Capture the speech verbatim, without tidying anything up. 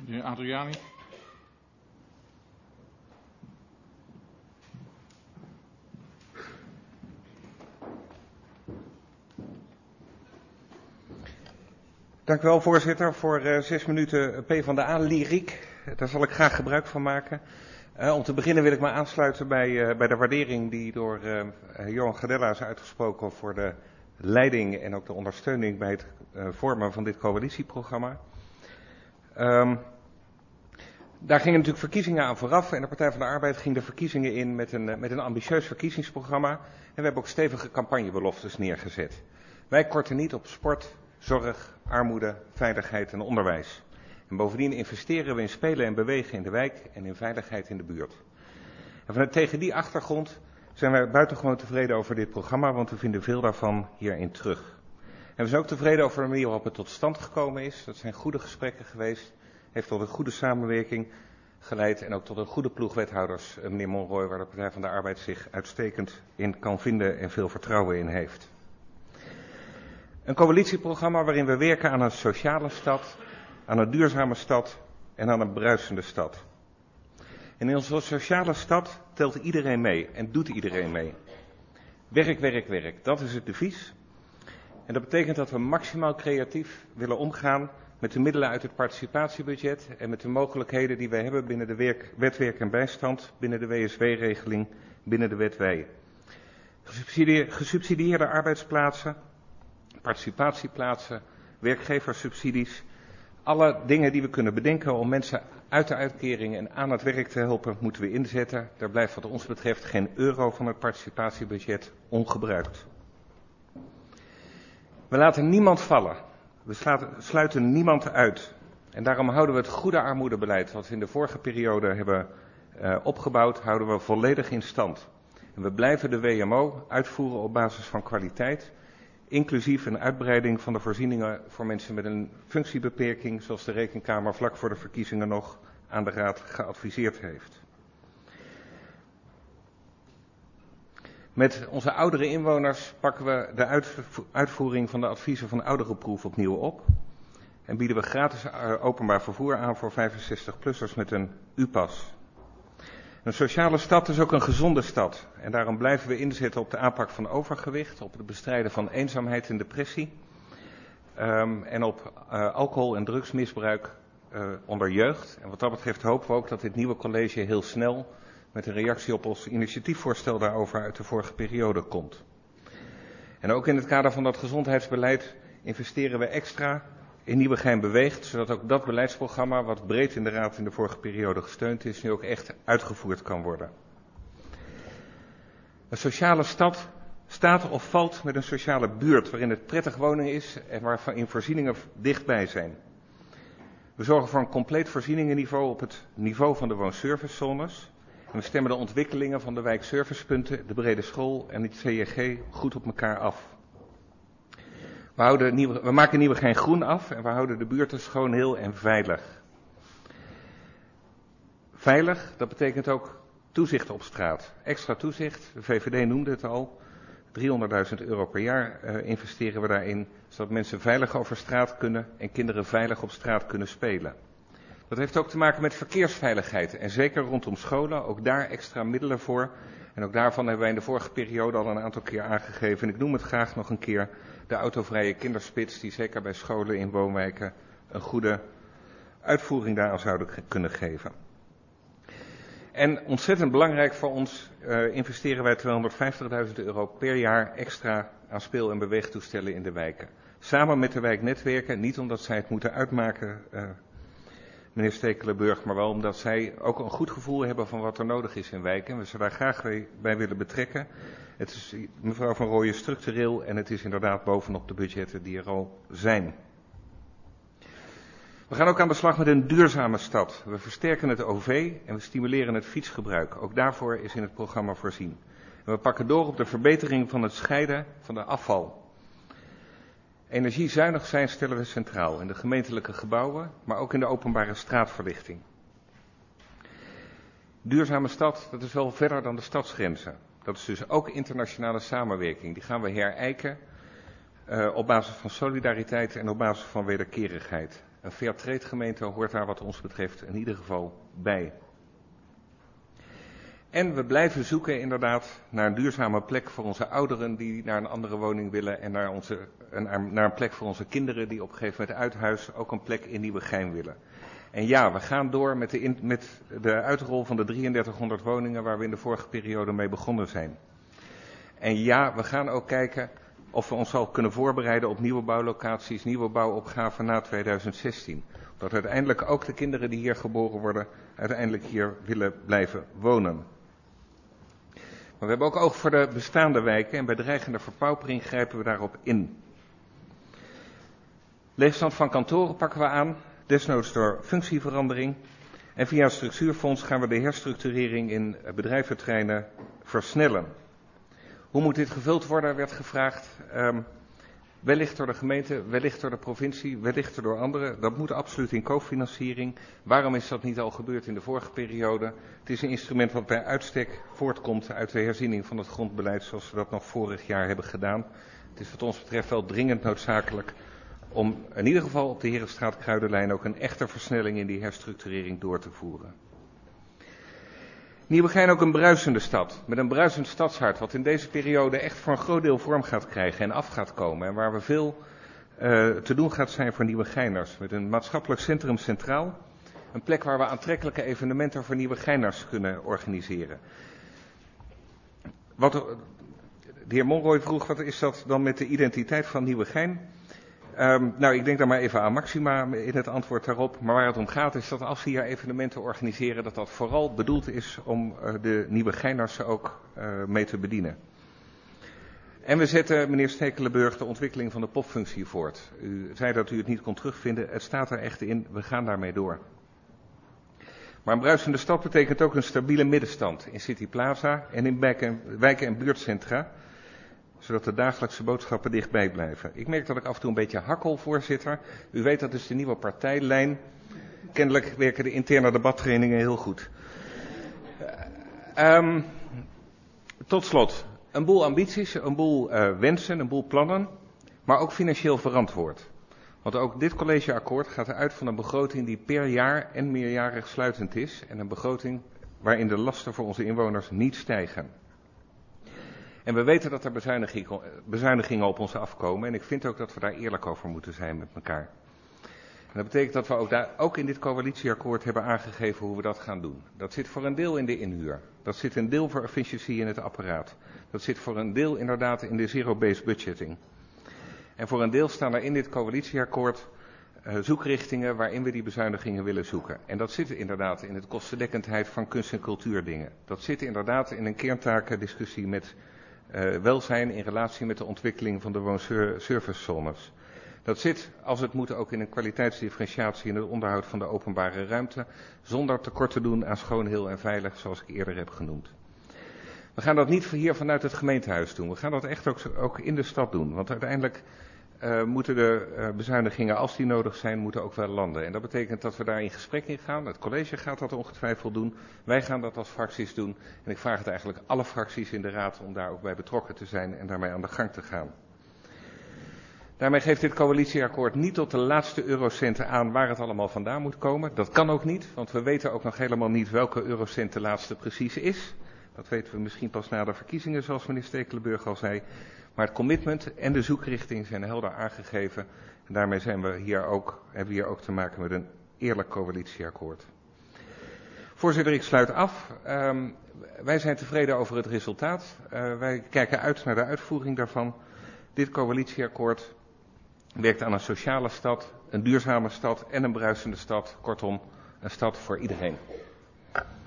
De heer Adriani. Dank u wel, voorzitter, voor uh, zes minuten PvdA-lyriek. Daar zal ik graag gebruik van maken. Uh, om te beginnen wil ik me aansluiten bij, uh, bij de waardering die door uh, Johan Gardella is uitgesproken voor de leiding en ook de ondersteuning bij het uh, vormen van dit coalitieprogramma. Um, daar gingen natuurlijk verkiezingen aan vooraf en de Partij van de Arbeid ging de verkiezingen in met een, uh, met een ambitieus verkiezingsprogramma. En we hebben ook stevige campagnebeloftes neergezet. Wij korten niet op sport, zorg, armoede, veiligheid en onderwijs. En bovendien investeren we in spelen en bewegen in de wijk en in veiligheid in de buurt. En vanuit tegen die achtergrond zijn wij buitengewoon tevreden over dit programma, want we vinden veel daarvan hierin terug. En we zijn ook tevreden over de manier waarop het tot stand gekomen is. Dat zijn goede gesprekken geweest, heeft tot een goede samenwerking geleid en ook tot een goede ploeg wethouders, meneer Monroy, waar de Partij van de Arbeid zich uitstekend in kan vinden en veel vertrouwen in heeft. Een coalitieprogramma waarin we werken aan een sociale stad, aan een duurzame stad en aan een bruisende stad. En in onze sociale stad telt iedereen mee en doet iedereen mee. Werk, werk, werk, dat is het devies. En dat betekent dat we maximaal creatief willen omgaan met de middelen uit het participatiebudget en met de mogelijkheden die we hebben binnen de werk, wet werk en bijstand, binnen de W S W-regeling, binnen de wet wij. Gesubsidieerde, gesubsidieerde arbeidsplaatsen, participatieplaatsen, werkgeverssubsidies. Alle dingen die we kunnen bedenken om mensen uit de uitkering en aan het werk te helpen, moeten we inzetten. Daar blijft wat ons betreft geen euro van het participatiebudget ongebruikt. We laten niemand vallen. We sluiten niemand uit. En daarom houden we het goede armoedebeleid wat we in de vorige periode hebben uh, opgebouwd, houden we volledig in stand. En we blijven de W M O uitvoeren op basis van kwaliteit, inclusief een uitbreiding van de voorzieningen voor mensen met een functiebeperking, zoals de Rekenkamer vlak voor de verkiezingen nog aan de Raad geadviseerd heeft. Met onze oudere inwoners pakken we de uitvoering van de adviezen van ouderenproef opnieuw op. En bieden we gratis openbaar vervoer aan voor vijfenzestig-plussers met een U-pas. Een sociale stad is ook een gezonde stad. En daarom blijven we inzetten op de aanpak van overgewicht, op het bestrijden van eenzaamheid en depressie. Um, en op uh, alcohol- en drugsmisbruik uh, onder jeugd. En wat dat betreft hopen we ook dat dit nieuwe college heel snel met een reactie op ons initiatiefvoorstel daarover uit de vorige periode komt. En ook in het kader van dat gezondheidsbeleid investeren we extra in Nieuwegein beweegt, zodat ook dat beleidsprogramma, wat breed in de Raad in de vorige periode gesteund is, nu ook echt uitgevoerd kan worden. Een sociale stad staat of valt met een sociale buurt waarin het prettig wonen is en waarvan voorzieningen dichtbij zijn. We zorgen voor een compleet voorzieningenniveau op het niveau van de woonservicezones. En we stemmen de ontwikkelingen van de wijkservicepunten, de brede school en het C J G goed op elkaar af. We, houden nieuwe, we maken Nieuwegein groen af en we houden de buurten schoon, heel en veilig. Veilig, dat betekent ook toezicht op straat. Extra toezicht, de V V D noemde het al. driehonderdduizend euro per jaar uh, investeren we daarin, zodat mensen veilig over straat kunnen en kinderen veilig op straat kunnen spelen. Dat heeft ook te maken met verkeersveiligheid en zeker rondom scholen, ook daar extra middelen voor. En ook daarvan hebben wij in de vorige periode al een aantal keer aangegeven. En ik noem het graag nog een keer, de autovrije kinderspits die zeker bij scholen in woonwijken een goede uitvoering daaraan zouden kunnen geven. En ontzettend belangrijk voor ons uh, investeren wij tweehonderdvijftigduizend euro per jaar extra aan speel- en beweegtoestellen in de wijken. Samen met de wijknetwerken, niet omdat zij het moeten uitmaken, uh, meneer Stekelenburg, maar wel omdat zij ook een goed gevoel hebben van wat er nodig is in wijken. En we ze daar graag bij willen betrekken. Het is, mevrouw Van Rooyen, structureel en het is inderdaad bovenop de budgetten die er al zijn. We gaan ook aan de slag met een duurzame stad. We versterken het O V en we stimuleren het fietsgebruik. Ook daarvoor is in het programma voorzien. En we pakken door op de verbetering van het scheiden van de afval. Energiezuinig zijn stellen we centraal in de gemeentelijke gebouwen, maar ook in de openbare straatverlichting. Duurzame stad, dat is wel verder dan de stadsgrenzen. Dat is dus ook internationale samenwerking. Die gaan we herijken uh, op basis van solidariteit en op basis van wederkerigheid. Een Fairtrade gemeente hoort daar wat ons betreft in ieder geval bij. En we blijven zoeken inderdaad naar een duurzame plek voor onze ouderen die naar een andere woning willen. En naar, onze, naar een plek voor onze kinderen die op een gegeven moment uit huis ook een plek in Nieuwegein willen. En ja, we gaan door met de, in, met de uitrol van de drieëndertighonderd woningen waar we in de vorige periode mee begonnen zijn. En ja, we gaan ook kijken of we ons al kunnen voorbereiden op nieuwe bouwlocaties, nieuwe bouwopgaven na tweeduizend zestien. Dat uiteindelijk ook de kinderen die hier geboren worden, uiteindelijk hier willen blijven wonen. Maar we hebben ook oog voor de bestaande wijken en bij dreigende verpaupering grijpen we daarop in. Leegstand van kantoren pakken we aan, desnoods door functieverandering. En via het structuurfonds gaan we de herstructurering in bedrijventerreinen versnellen. Hoe moet dit gevuld worden, werd gevraagd. Um, wellicht door de gemeente, wellicht door de provincie, wellicht door anderen. Dat moet absoluut in cofinanciering. Waarom is dat niet al gebeurd in de vorige periode? Het is een instrument wat bij uitstek voortkomt uit de herziening van het grondbeleid zoals we dat nog vorig jaar hebben gedaan. Het is wat ons betreft wel dringend noodzakelijk om in ieder geval op de Herenstraat-Kruidenlijn ook een echte versnelling in die herstructurering door te voeren. Nieuwegein ook een bruisende stad, met een bruisend stadshart, wat in deze periode echt voor een groot deel vorm gaat krijgen en af gaat komen. En waar we veel uh, te doen gaat zijn voor Nieuwegeiners. Met een maatschappelijk centrum centraal, een plek waar we aantrekkelijke evenementen voor Nieuwegeiners kunnen organiseren. Wat, de heer Monroy vroeg, wat is dat dan met de identiteit van Nieuwegein? Um, nou, ik denk dan maar even aan Maxima in het antwoord daarop. Maar waar het om gaat is dat als we hier evenementen organiseren, dat dat vooral bedoeld is om uh, de Nieuwegeiners ook uh, mee te bedienen. En we zetten, meneer Stekelenburg, de ontwikkeling van de popfunctie voort. U zei dat u het niet kon terugvinden. Het staat er echt in. We gaan daarmee door. Maar een bruisende stad betekent ook een stabiele middenstand in City Plaza en in wijken, wijken en buurtcentra, zodat de dagelijkse boodschappen dichtbij blijven. Ik merk dat ik af en toe een beetje hakkel, voorzitter. U weet, dat is de nieuwe partijlijn. Kennelijk werken de interne debattrainingen heel goed. Um, tot slot, een boel ambities, een boel uh, wensen, een boel plannen, maar ook financieel verantwoord. Want ook dit collegeakkoord gaat uit van een begroting die per jaar en meerjarig sluitend is. En een begroting waarin de lasten voor onze inwoners niet stijgen. En we weten dat er bezuinigingen, bezuinigingen op ons afkomen. En ik vind ook dat we daar eerlijk over moeten zijn met elkaar. En dat betekent dat we ook, daar, ook in dit coalitieakkoord hebben aangegeven hoe we dat gaan doen. Dat zit voor een deel in de inhuur. Dat zit een deel voor efficiëntie in het apparaat. Dat zit voor een deel inderdaad in de zero-based budgeting. En voor een deel staan er in dit coalitieakkoord uh, zoekrichtingen waarin we die bezuinigingen willen zoeken. En dat zit inderdaad in het kostendekkendheid van kunst- en cultuurdingen. Dat zit inderdaad in een kerntakendiscussie met uh, welzijn in relatie met de ontwikkeling van de woonservicezones. Dat zit, als het moet, ook in een kwaliteitsdifferentiatie in het onderhoud van de openbare ruimte, zonder tekort te doen aan schoon, heel en veilig, zoals ik eerder heb genoemd. We gaan dat niet hier vanuit het gemeentehuis doen. We gaan dat echt ook, ook in de stad doen. Want uiteindelijk uh, moeten de uh, bezuinigingen, als die nodig zijn, moeten ook wel landen. En dat betekent dat we daar in gesprek in gaan. Het college gaat dat ongetwijfeld doen. Wij gaan dat als fracties doen. En ik vraag het eigenlijk alle fracties in de raad om daar ook bij betrokken te zijn en daarmee aan de gang te gaan. Daarmee geeft dit coalitieakkoord niet tot de laatste eurocenten aan waar het allemaal vandaan moet komen. Dat kan ook niet, want we weten ook nog helemaal niet welke eurocent de laatste precies is. Dat weten we misschien pas na de verkiezingen, zoals meneer Stekelenburg al zei. Maar het commitment en de zoekrichting zijn helder aangegeven. En daarmee zijn we hier ook, hebben we hier ook te maken met een eerlijk coalitieakkoord. Voorzitter, ik sluit af. Um, wij zijn tevreden over het resultaat. Uh, wij kijken uit naar de uitvoering daarvan. Dit coalitieakkoord werkt aan een sociale stad, een duurzame stad en een bruisende stad. Kortom, een stad voor iedereen.